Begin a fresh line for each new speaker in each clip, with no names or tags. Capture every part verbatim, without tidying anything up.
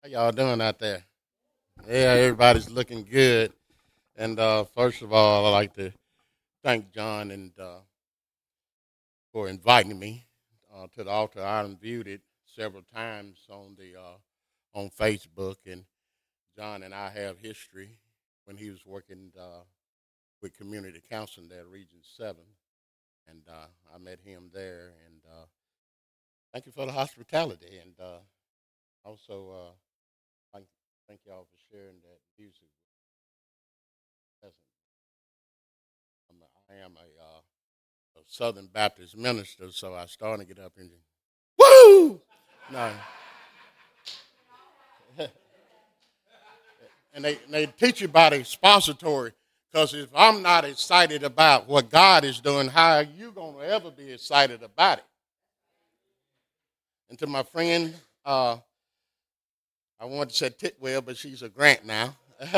How y'all doing out there? Yeah, everybody's looking good. And uh, first of all, I'd like to thank John and uh, for inviting me uh, to the altar. I done viewed it several times on the uh, on Facebook, and John and I have history when he was working uh, with community counseling there at Region Seven, and uh, I met him there. And uh, thank you for the hospitality, and uh, also uh, thank thank y'all for sharing that music. I'm a, I am a, uh, a Southern Baptist minister, so I started to get up and woo. No, and they and they teach you about expository. Because if I'm not excited about what God is doing, how are you gonna ever be excited about it? And to my friend, uh, I wanted to say Titwell, but she's a Grant now.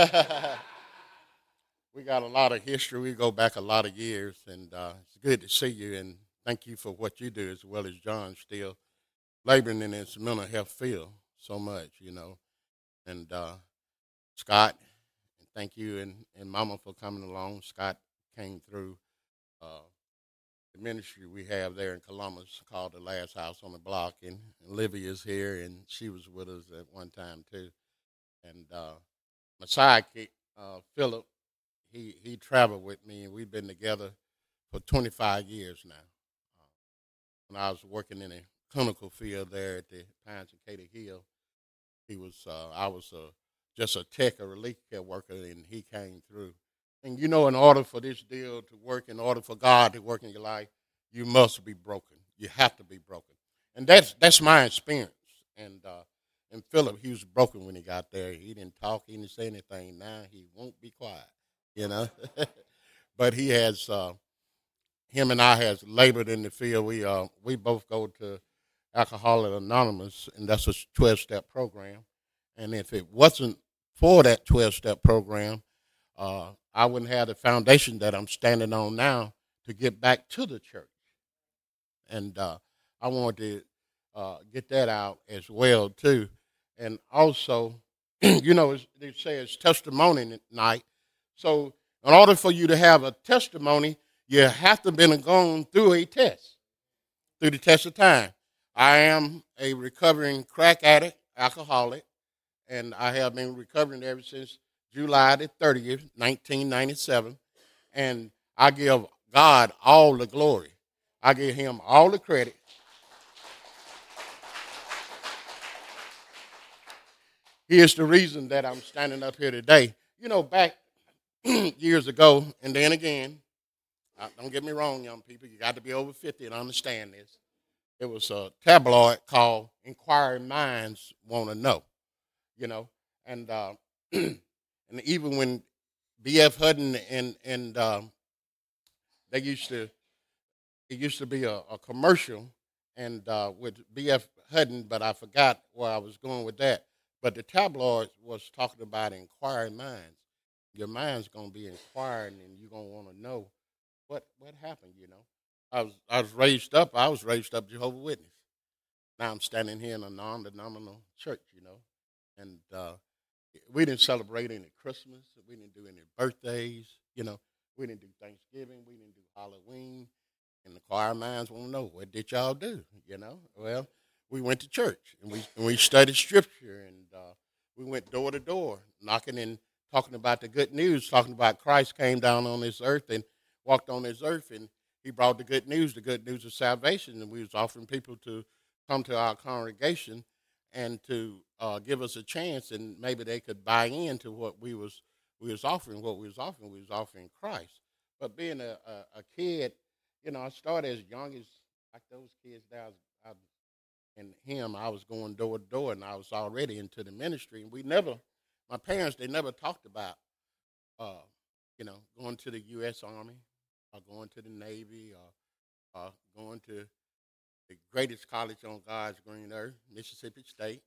We got a lot of history. We go back a lot of years, and uh, it's good to see you. And thank you for what you do, as well as John still laboring in this mental health field so much, you know. And uh, Scott, thank you and, and Mama for coming along. Scott came through uh, the ministry we have there in Columbus called The Last House on the Block, and, and Livia's here, and she was with us at one time too. And uh, my sidekick, uh, Philip, he he traveled with me, and we've been together for twenty-five years now. Uh, when I was working in a clinical field there at the Pines and Katy Hill, he was uh, I was uh, just a tech, a relief care worker, and he came through. And you know, in order for this deal to work, in order for God to work in your life, you must be broken. You have to be broken, and that's that's my experience. And uh, and Philip, he was broken when he got there. He didn't talk. He didn't say anything. Now he won't be quiet. You know, but he has, uh, him and I has labored in the field. We uh, we both go to Alcoholics Anonymous, and that's a twelve-step program. And if it wasn't for that twelve-step program, uh, I wouldn't have the foundation that I'm standing on now to get back to the church. And uh, I wanted to uh, get that out as well, too. And also, you know, they say it's testimony night. So in order for you to have a testimony, you have to have been going through a test, through the test of time. I am a recovering crack addict, alcoholic, and I have been recovering ever since July the thirtieth, nineteen ninety-seven. And I give God all the glory. I give him all the credit. He is the reason that I'm standing up here today. You know, back years ago, and then again, uh, don't get me wrong, young people, you got to be over fifty and understand this. It was a tabloid called Inquiring Minds Want to Know, you know, and uh, and even when B F Hutton and and uh, they used to, it used to be a, a commercial, and uh, with B F Hutton, but I forgot where I was going with that. But the tabloid was talking about inquiring minds. Your mind's gonna be inquiring, and you're gonna want to know what what happened. You know, I was I was raised up. I was raised up Jehovah's Witness. Now I'm standing here in a non-denominational church. You know, and uh, we didn't celebrate any Christmas. We didn't do any birthdays. You know, we didn't do Thanksgiving. We didn't do Halloween. And the choir minds want to know, what did y'all do? You know, well, we went to church and we and we studied scripture, and uh, we went door to door, knocking and talking about the good news, talking about Christ came down on this earth and walked on this earth, and he brought the good news, the good news of salvation, and we was offering people to come to our congregation and to uh, give us a chance, and maybe they could buy into what we was we was offering. What we was offering, we was offering Christ. But being a, a, a kid, you know, I started as young as like those kids that I was, I, and him, I was going door to door, and I was already into the ministry. And we never, my parents, they never talked about, uh, you know, going to the U S Army or going to the Navy or uh, going to the greatest college on God's green earth, Mississippi State.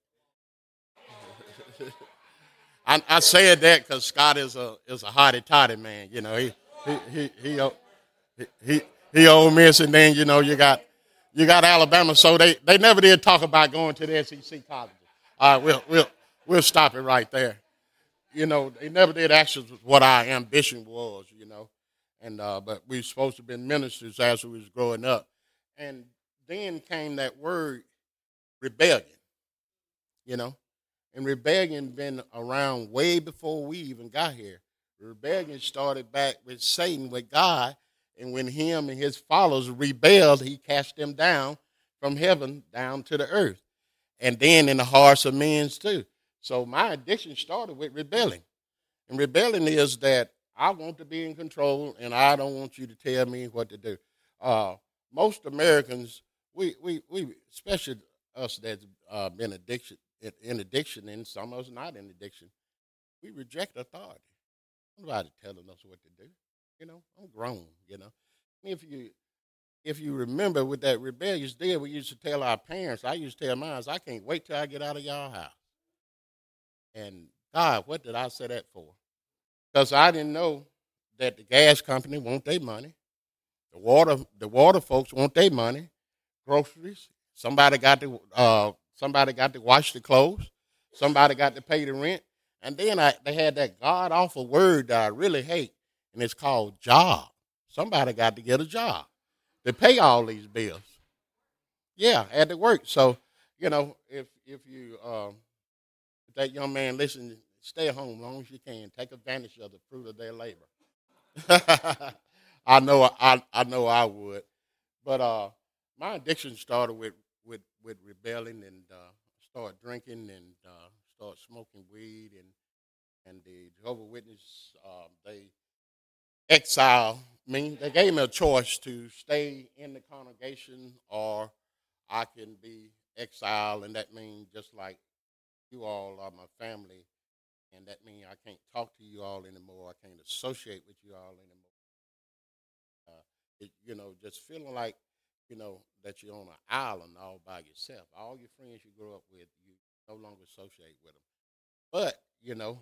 I, I said that because Scott is a is a hotty toddy man. You know, he he he he he, he, he Ole Miss, and then you know you got you got Alabama. So they, they never did talk about going to the S E C colleges. All right, we'll we'll We'll stop it right there. You know, they never did ask us what our ambition was, you know. And uh, but we were supposed to be ministers as we was growing up. And then came that word rebellion, you know. And rebellion been around way before we even got here. Rebellion started back with Satan, with God, and when him and his followers rebelled, he cast them down from heaven down to the earth. And then in the hearts of men too. So my addiction started with rebelling. And rebelling is that I want to be in control and I don't want you to tell me what to do. Uh, most Americans, we, we, we especially us that's uh, been addiction, in addiction, and some of us not in addiction, we reject authority. Nobody telling us what to do. You know, I'm grown, you know. If you if you remember with that rebellious deal, we used to tell our parents, I used to tell mine, I can't wait till I get out of y'all house. And God, what did I say that for? Because I didn't know that the gas company want their money. The water the water folks want their money. Groceries. Somebody got to uh, somebody got to wash the clothes. Somebody got to pay the rent. And then I, they had that god awful word that I really hate, and it's called job. Somebody got to get a job to pay all these bills. Yeah, I had to work. So, you know, if if you um, if that young man listen, stay at home as long as you can. Take advantage of the fruit of their labor. I know I I know I would. But uh, my addiction started with with, with rebelling and uh, started drinking and uh, started smoking weed and and the Jehovah's Witness uh, they exiled me. They gave me a choice to stay in the congregation or I can be exiled, and that means just like you all are my family, and that means I can't talk to you all anymore. I can't associate with you all anymore. Uh, it, you know, just feeling like, you know, that you're on an island all by yourself. All your friends you grew up with, you no longer associate with them. But, you know,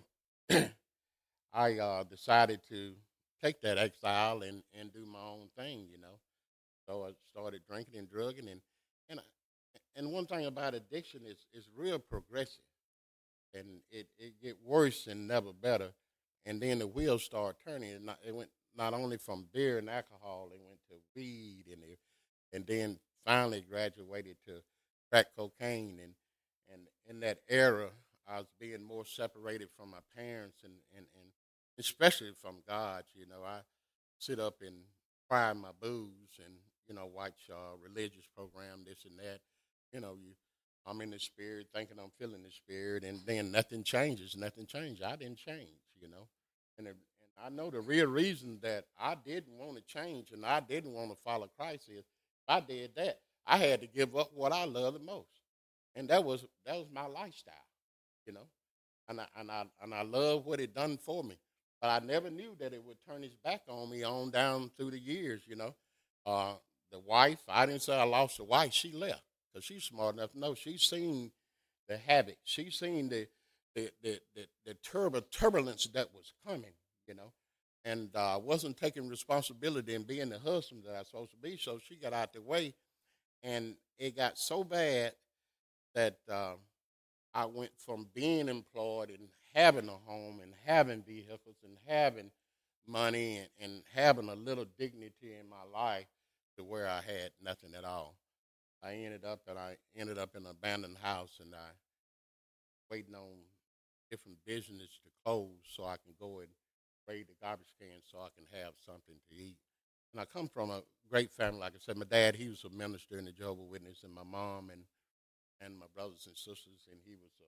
I uh, decided to take that exile and, and do my own thing, you know. So I started drinking and drugging. And, and, I, and one thing about addiction is it's real progressive. And it, it get worse and never better. And then the wheels start turning. And not, it went not only from beer and alcohol, it went to weed and it, and then finally graduated to crack cocaine. And, and in that era, I was being more separated from my parents and, and, and especially from God. You know, I sit up and cry my booze and, you know, watch uh, religious program, this and that. You know, you I'm in the spirit, thinking I'm feeling the spirit, and then nothing changes. Nothing changed. I didn't change, you know. And, it, and I know the real reason that I didn't want to change and I didn't want to follow Christ is if I did that, I had to give up what I love the most, and that was that was my lifestyle, you know. And I and I and I love what it done for me, but I never knew that it would turn its back on me on down through the years, you know. Uh, the wife, I didn't say I lost the wife; she left because she's smart enough to know she's seen the havoc, she's seen the the the the, the turb- turbulence that was coming, you know. And uh, wasn't taking responsibility and being the husband that I was supposed to be, so she got out the way, and it got so bad that um, I went from being employed and having a home and having vehicles and having money and, and having a little dignity in my life to where I had nothing at all. I ended up and I ended up in an abandoned house and I waiting on different business to close so I can go and raid the garbage can so I can have something to eat. And I come from a great family. Like I said, my dad, he was a minister in the Jehovah's Witness, and my mom and, and my brothers and sisters, and he was a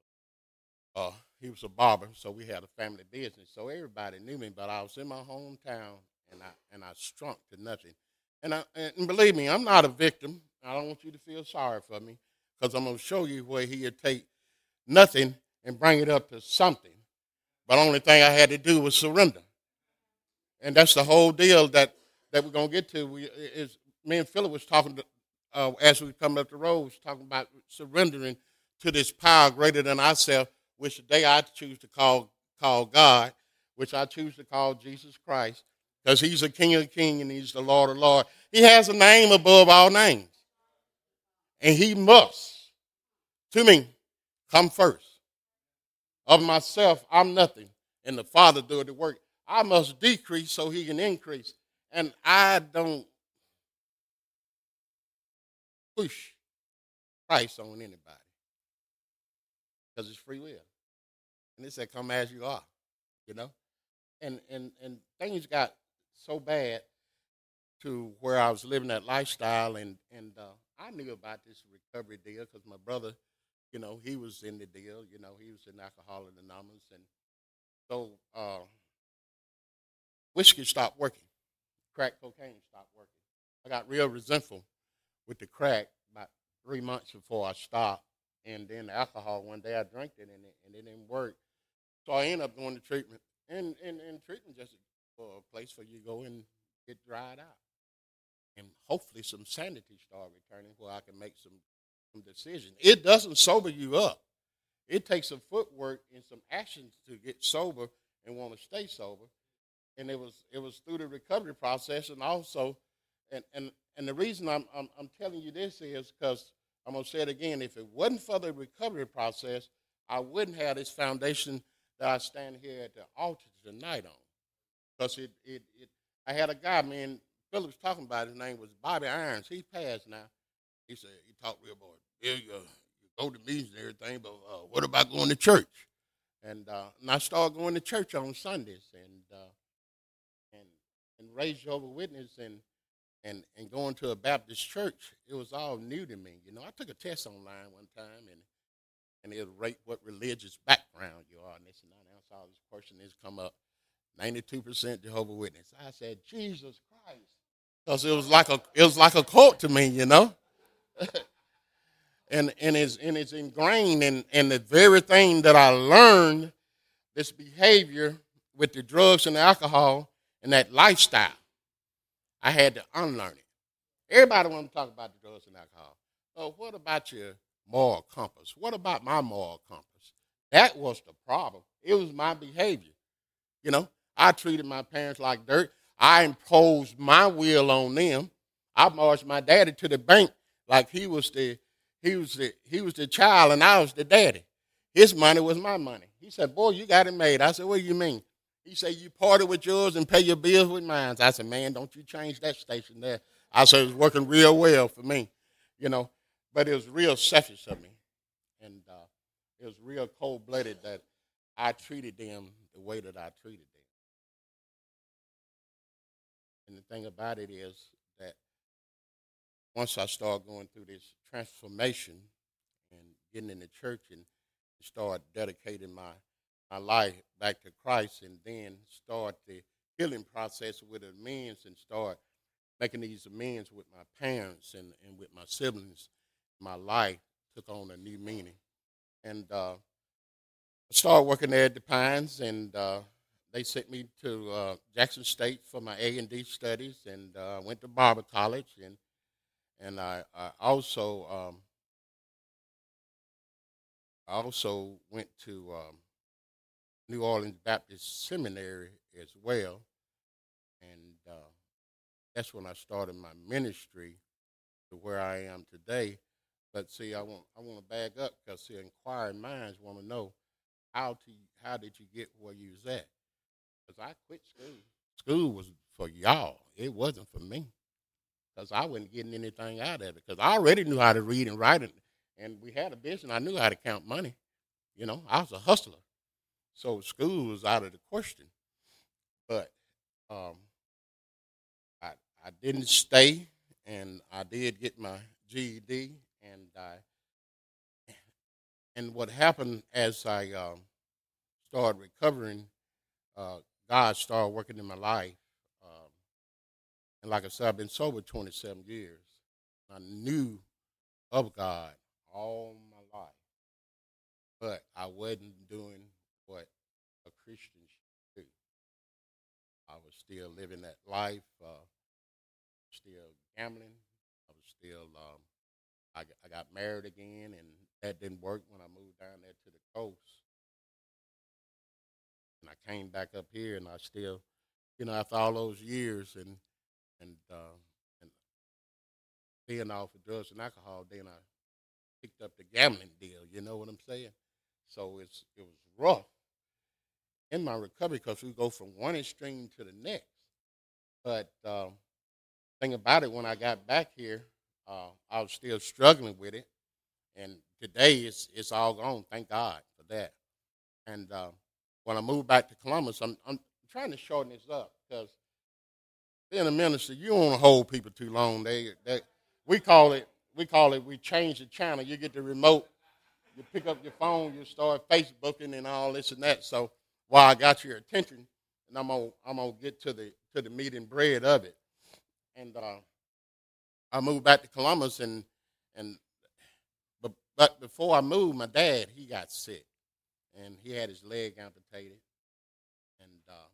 uh, he was a barber, so we had a family business. So everybody knew me, but I was in my hometown, and I and I strunk to nothing. And I and believe me, I'm not a victim. I don't want you to feel sorry for me, because I'm gonna show you where he'd take nothing and bring it up to something. But the only thing I had to do was surrender, and that's the whole deal that that we're gonna get to. We is me and Philip was talking to, uh, as we come up the road, was talking about surrendering to this power greater than ourselves, which today I choose to call call God, which I choose to call Jesus Christ, because he's the King of Kings and he's the Lord of Lords. He has a name above all names, and he must, to me, come first. Of myself, I'm nothing, and the Father doeth the work. I must decrease so he can increase. And I don't push Christ on anybody because it's free will. And it said, come as you are, you know? And, and, and things got so bad to where I was living that lifestyle, and, and uh, I knew about this recovery deal because my brother, you know, he was in the deal. You know, he was in Alcoholics Anonymous. And so uh, whiskey stopped working. Crack cocaine stopped working. I got real resentful with the crack about three months before I stopped. And then the alcohol, one day I drank it and it, and it didn't work. So I ended up going to treatment. And, and, and treatment just for a place for you to go and get dried out. And hopefully some sanity start returning where I can make some, some decisions. It doesn't sober you up. It takes some footwork and some actions to get sober and want to stay sober. And it was it was through the recovery process, and also, and and, and the reason I'm, I'm I'm telling you this is because I'm gonna say it again. If it wasn't for the recovery process, I wouldn't have this foundation that I stand here at the altar tonight on. Because it, it it I had a guy, man, Philip was talking about. His name was Bobby Irons. He passed now. He said he talked real boy. Yeah, you, uh, you go to meetings and everything, but uh, what about going to church? And uh, and I started going to church on Sundays, and. Uh, and and raise Jehovah's Witness and and and going to a Baptist church, it was all new to me. You know, I took a test online one time, and and it rate what religious background you are, and this and that. And I saw this question has come up, ninety-two percent Jehovah's Witness. I said, Jesus Christ, because it was like a it was like a cult to me, you know. and and it's and it's ingrained in in the very thing that I learned, this behavior with the drugs and the alcohol and that lifestyle. I had to unlearn it. Everybody wants to talk about the drugs and alcohol. Oh, what about your moral compass? What about my moral compass? That was the problem. It was my behavior. You know, I treated my parents like dirt. I imposed my will on them. I marched my daddy to the bank like he was the he was the he was the child and I was the daddy. His money was my money. He said, "Boy, you got it made." I said, "What do you mean?" He said, "You party with yours and pay your bills with mine." I said, "Man, don't you change that station there." I said, "It was working real well for me, you know." But it was real selfish of me. And uh, it was real cold-blooded that I treated them the way that I treated them. And the thing about it is that once I started going through this transformation and getting in the church and start dedicating my my life back to Christ, and then start the healing process with amends and start making these amends with my parents and, and with my siblings, my life took on a new meaning. And uh, I started working there at the Pines, and uh, they sent me to uh, Jackson State for my A and D studies, and I uh, went to Barber College, and and I, I also um, I also went to um, New Orleans Baptist Seminary as well, and uh, that's when I started my ministry to where I am today. But see, I want I want to back up because see, inquiring minds want to know how to how did you get where you was at? Because I quit school. School was for y'all. It wasn't for me because I wasn't getting anything out of it. Because I already knew how to read and write, and, and we had a business. I knew how to count money. You know, I was a hustler. So school was out of the question. But um, I I didn't stay, and I did get my G E D, and I and what happened as I um, started recovering, uh, God started working in my life. Um, and like I said, I've been sober twenty-seven years. I knew of God all my life, but I wasn't doing what a Christian should do. I was still living that life, uh, still gambling. I was still, um, I, I got married again, and that didn't work when I moved down there to the coast. And I came back up here, and I still, you know, after all those years and and uh, and being off of drugs and alcohol, then I picked up the gambling deal. You know what I'm saying? So it's it was rough in my recovery because we go from one extreme to the next. But um, thing about it, when I got back here, uh, I was still struggling with it, and today it's it's all gone. Thank God for that. And uh, when I moved back to Columbus, I'm I'm trying to shorten this up because being a minister, you don't want to hold people too long. They they we call it we call it we change the channel. You get the remote, you pick up your phone, you start Facebooking and all this and that. So while I got your attention, and I'm gonna I'm gonna get to the to the meat and bread of it. And uh, I moved back to Columbus, and and but but before I moved, my dad he got sick, and he had his leg amputated, and uh,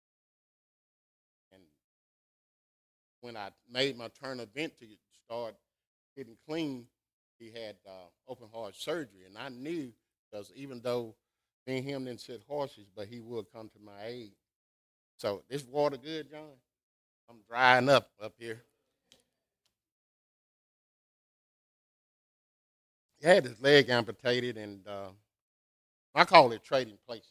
and when I made my turn event to start getting clean, he had uh, open heart surgery, and I knew because even though me and him didn't sit horses, but he would come to my aid. So this water good, John? I'm drying up up here. He had his leg amputated, and uh, I call it trading places.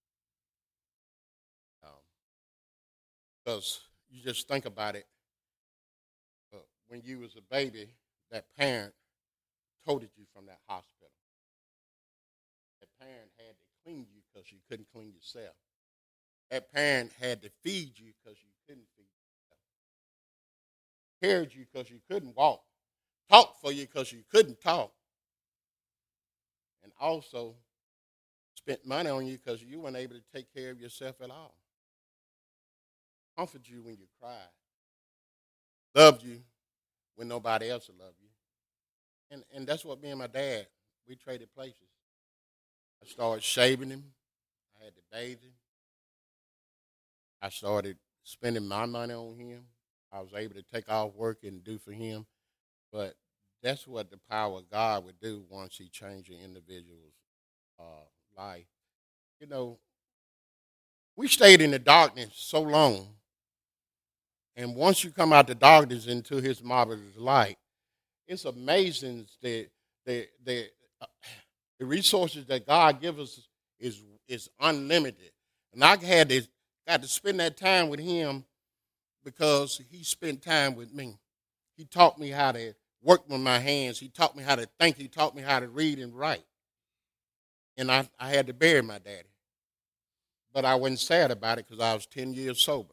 Because um, you just think about it. Uh, when you was a baby, that parent toted you from that hospital. That parent had to clean you because you couldn't clean yourself. That parent had to feed you because you couldn't feed yourself. Cared you because you couldn't walk. Talked for you because you couldn't talk. And also spent money on you because you weren't able to take care of yourself at all. Comforted you when you cried. Loved you when nobody else loved you. And and that's what me and my dad, we traded places. I started shaving him. I had to bathe him. I started spending my money on him. I was able to take off work and do for him. But that's what the power of God would do once he changed an individual's uh, life. You know, we stayed in the darkness so long. And once you come out the darkness into his marvelous light, it's amazing that the, the, uh, the resources that God gives us is, is unlimited. And I had to, got to spend that time with him because he spent time with me. He taught me how to work with my hands. He taught me how to think. He taught me how to read and write. And I, I had to bury my daddy. But I wasn't sad about it because I was ten years sober.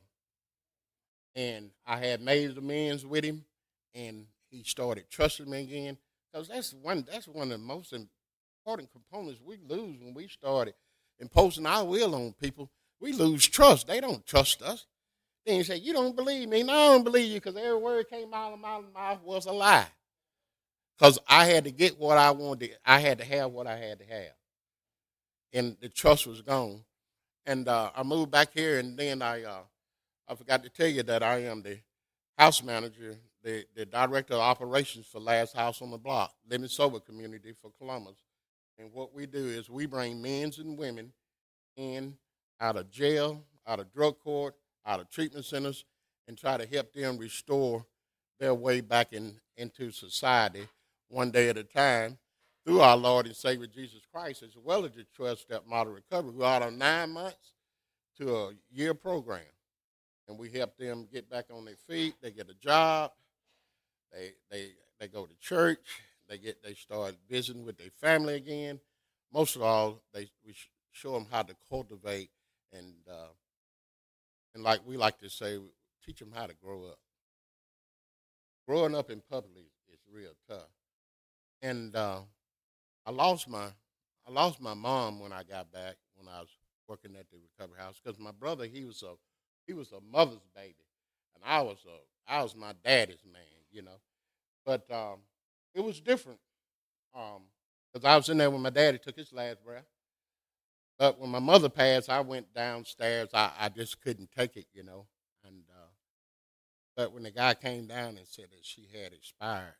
And I had made amends with him, and he started trusting me again. Because that's one, that's one of the most important components we lose when we started imposing our will on people. We lose trust. They don't trust us. Then you say, you don't believe me. No, I don't believe you because every word came out of my mouth was a lie. Because I had to get what I wanted. I had to have what I had to have. And the trust was gone. And uh, I moved back here, and then I uh, I forgot to tell you that I am the house manager, the, the director of operations for Last House on the Block, Living Sober Community for Columbus. And what we do is we bring men and women in out of jail, out of drug court, out of treatment centers, and try to help them restore their way back in, into society one day at a time through our Lord and Savior Jesus Christ, as well as the twelve-step model recovery. We're out on nine months to a year program. And we help them get back on their feet. They get a job. They they they go to church. They get they start visiting with their family again. Most of all, they we show them how to cultivate and uh, and like we like to say, teach them how to grow up. Growing up in public is, is real tough. And uh, I lost my I lost my mom when I got back when I was working at the recovery house because my brother he was a He was a mother's baby, and I was a I was my daddy's man, you know. But um, it was different because um, I was in there when my daddy took his last breath. But when my mother passed, I went downstairs. I, I just couldn't take it, you know. And uh, but when the guy came down and said that she had expired,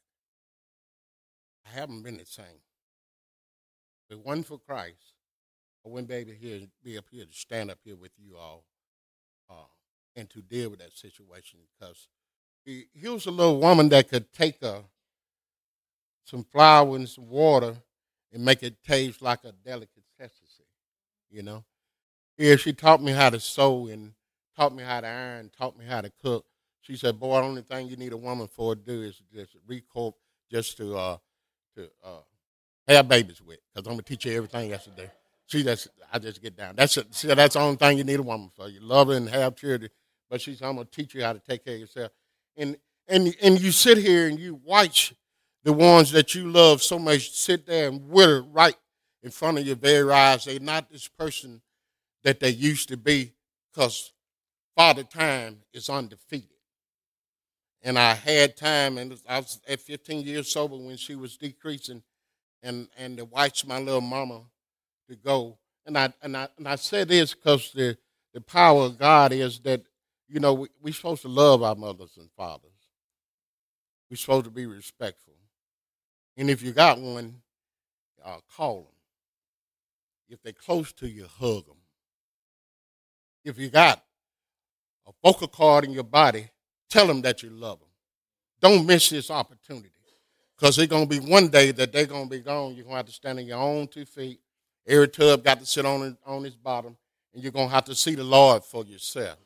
I haven't been the same. If it wasn't for Christ, I wouldn't be able to here, be up here to stand up here with you all. Uh, and to deal with that situation because he, he was a little woman that could take a, some flour and some water and make it taste like a delicacy. necessity, you know. Yeah, she taught me how to sew and taught me how to iron, taught me how to cook. She said, "Boy, the only thing you need a woman for to do is just recope, just to uh to uh have babies with, because I'm gonna teach you everything else to do." She just, I just get down. That's it. See, that's the only thing you need a woman for. You love her and have children, but she's, I'm gonna teach you how to take care of yourself. And and and you sit here and you watch the ones that you love so much sit there and wither right in front of your very eyes. They're not this person that they used to be, because Father Time is undefeated. And I had time, and I was at fifteen years sober when she was decreasing, and and to watch my little mama to go. And I and I and I say this because the the power of God is that, you know, we, we're supposed to love our mothers and fathers. We're supposed to be respectful. And if you got one, uh, call them. If they're close to you, hug them. If you got a vocal cord in your body, tell them that you love them. Don't miss this opportunity, because it's going to be one day that they're going to be gone. You're going to have to stand on your own two feet. Every tub got to sit on, on its bottom, and you're going to have to see the Lord for yourself.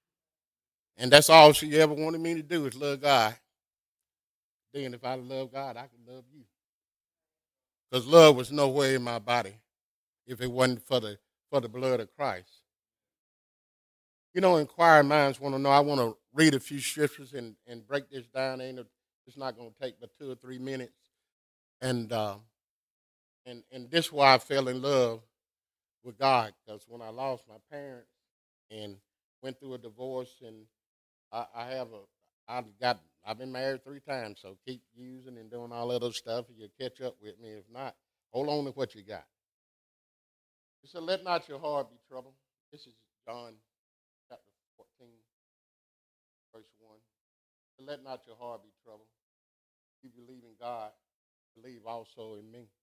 And that's all she ever wanted me to do, is love God. Then if I love God, I can love you. Because love was nowhere in my body if it wasn't for the for the blood of Christ. You know, inquiring minds want to know. I want to read a few scriptures and, and break this down. Ain't It's not going to take but two or three minutes. And uh, and and this is why I fell in love with God, because when I lost my parents and went through a divorce, and I, I have a I got I've been married three times, so keep using and doing all that other stuff, and you'll catch up with me. If not, hold on to what you got. He said, "Let not your heart be troubled." This is John chapter fourteen, verse one. "Let not your heart be troubled. You believe in God, believe also in me.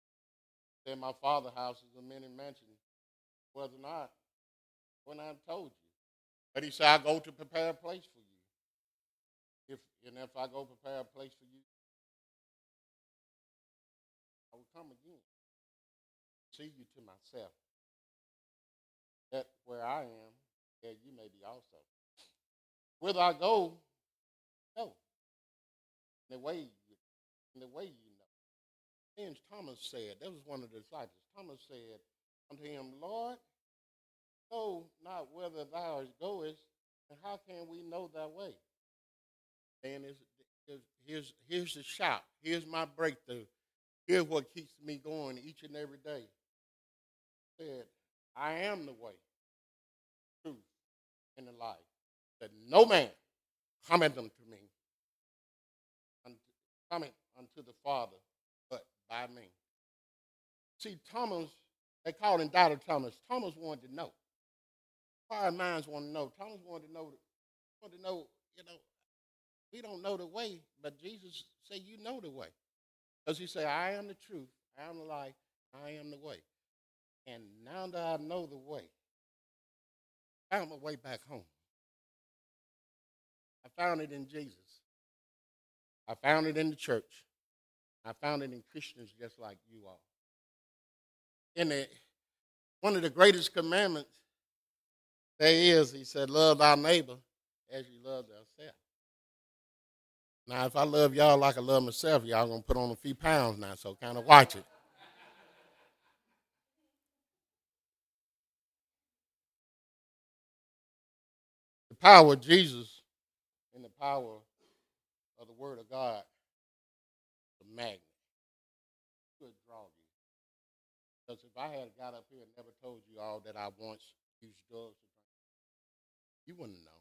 In my Father's house is a many mansions. Was not when I told you." But he said, "I go to prepare a place for you. If and if I go prepare a place for you, I will come again, see you to myself, that where I am, there you may be also. Whither I go, go. In the way you, in the way you know." Then Thomas said, that was one of the disciples. Thomas said unto him, "Lord, know not whither thou goest, and how can we know thy way?" And it's, it's, here's here's the shout. Here's my breakthrough. Here's what keeps me going each and every day. He said, "I am the way, truth, and the life. That no man cometh unto me, unto, cometh unto the Father, but by me." See, Thomas, they called him Doubter Thomas. Thomas wanted to know. Our minds want to know. Thomas wanted to know. Wanted to know. You know, we don't know the way, but Jesus said, "You know the way," because he said, "I am the truth. I am the life. I am the way." And now that I know the way, I found my way back home. I found it in Jesus. I found it in the church. I found it in Christians just like you all. In the, one of the greatest commandments there is, he said, "Love thy neighbor as you love thyself." Now, if I love y'all like I love myself, y'all going to put on a few pounds now, so kind of watch it. The power of Jesus and the power of the Word of God, the magnet, could draw you. Because if I had got up here and never told you all that I once used drugs, you wouldn't know.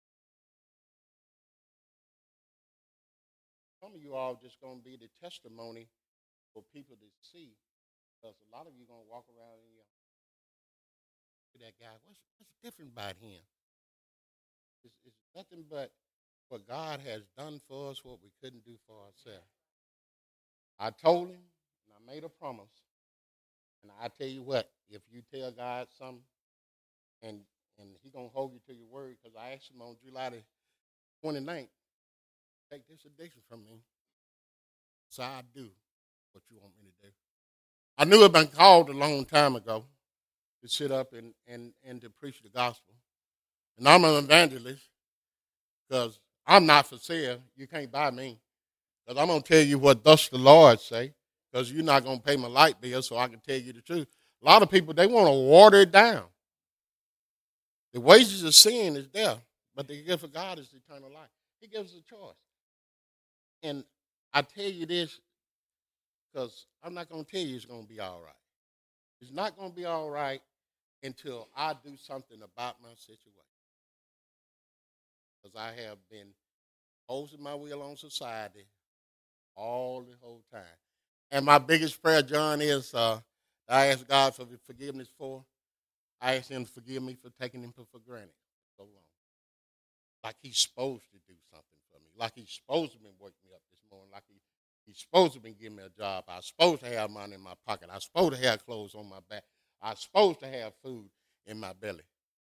Some of you all just going to be the testimony for people to see. Because a lot of you going to walk around and you that guy, what's, what's different about him? It's, it's nothing but what God has done for us, what we couldn't do for ourselves. I told him, and I made a promise, and I tell you what, if you tell God something, and and he going to hold you to your word, because I asked him on July the twenty-ninth, take this addiction from me, so I do what you want me to do. I knew I'd been called a long time ago to sit up and, and, and to preach the gospel. And I'm an evangelist because I'm not for sale. You can't buy me. Because I'm going to tell you what thus the Lord say, because you're not going to pay my light bill, so I can tell you the truth. A lot of people, they want to water it down. The wages of sin is there, but the gift of God is eternal life. He gives us a choice. And I tell you this because I'm not going to tell you it's going to be all right. It's not going to be all right until I do something about my situation. Because I have been hosing my wheel on society all the whole time. And my biggest prayer, John, is uh, I ask God for forgiveness for. I ask him to forgive me for taking him for granted so long. Like he's supposed to do something for me. Like he's supposed to be waking me up this morning. Like he, he's supposed to be giving me a job. I'm supposed to have money in my pocket. I'm supposed to have clothes on my back. I'm supposed to have food in my belly.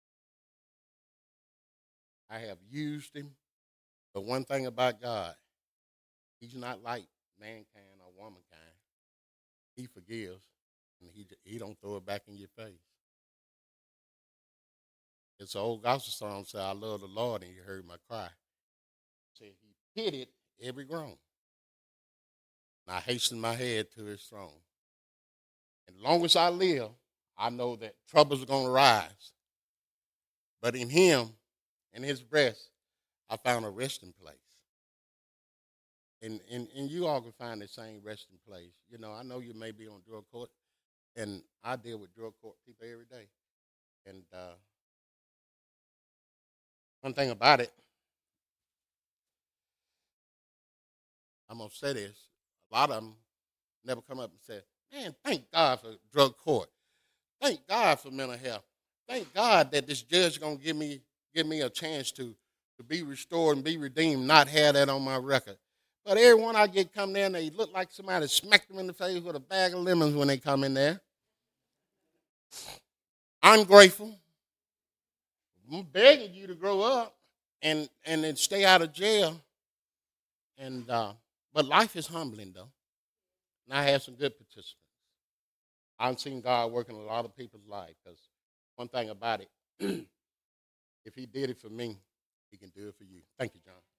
I have used him. But one thing about God, he's not like mankind or womankind. He forgives, and he, he don't throw it back in your face. It's an old gospel song said, I love the Lord, and he heard my cry. Said he pitied every groan. And I hasten my head to his throne. And as long as I live, I know that troubles are going to rise. But in him, in his breast, I found a resting place. And, and, and you all can find the same resting place. You know, I know you may be on drug court, and I deal with drug court people every day. And uh, one thing about it, I'm going to say this. A lot of them never come up and say, man, thank God for drug court. Thank God for mental health. Thank God that this judge is going to give me give me a chance to, to be restored and be redeemed, not have that on my record. But everyone I get come there, and they look like somebody smacked them in the face with a bag of lemons when they come in there. I'm grateful. I'm begging you to grow up and, and then stay out of jail. And uh, but life is humbling, though. And I had some good participants. I've seen God work in a lot of people's lives because one thing about it, if he did it for me, he can do it for you. Thank you, John.